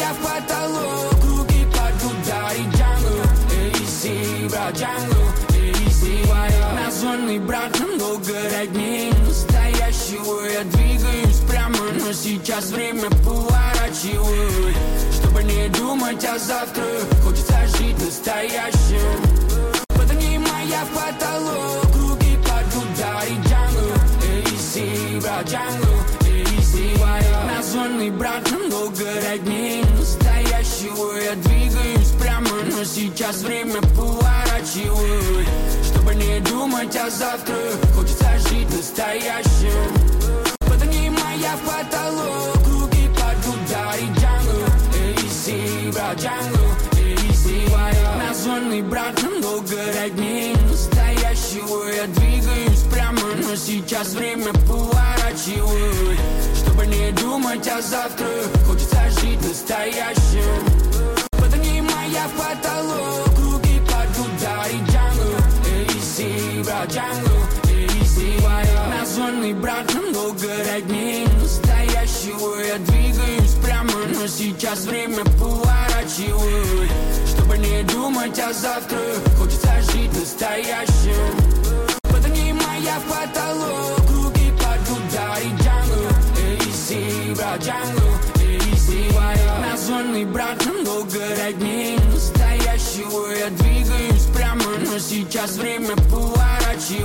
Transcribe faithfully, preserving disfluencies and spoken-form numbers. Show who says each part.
Speaker 1: моя в потолок, руки под удар и джангл. Эйси, брат, джангл, эйси. Названный брат намного родней настоящего. Я двигаюсь прямо, но сейчас время поворачиваю. Чтобы не думать о завтра, хочется жить настоящим. Подни моя в потолок, руки под удар и джангл. Эйси, брат, джангл, эйси. Названный брат намного родней настоящего. Я двигаюсь прямо, но сейчас время поворачиваю. Чтобы не думать о завтра, хочется жить настоящим. Подни моя в потолок, руки под удар и джангл. Эйси, брат, джангл, эйси. Названный брат намного родней настоящего. Я двигаюсь прямо, но сейчас время поворачиваю. Чтобы не думать о завтра, хочется жить настоящим. Подни моя в потолок, руки под удар и джангл. Эйси, брат, джангл, эйси. Названный брат намного родней настоящего. Я двигаюсь прямо, но сейчас время поворачиваю. Чтобы не думать о завтра, хочется жить настоящим. Подни моя в потолок, руки под удар и джангл. Эйси, брат, джангл, эйси. Названный брат намного родней настоящего. Я двигаюсь прямо, но сейчас время поворачиваю.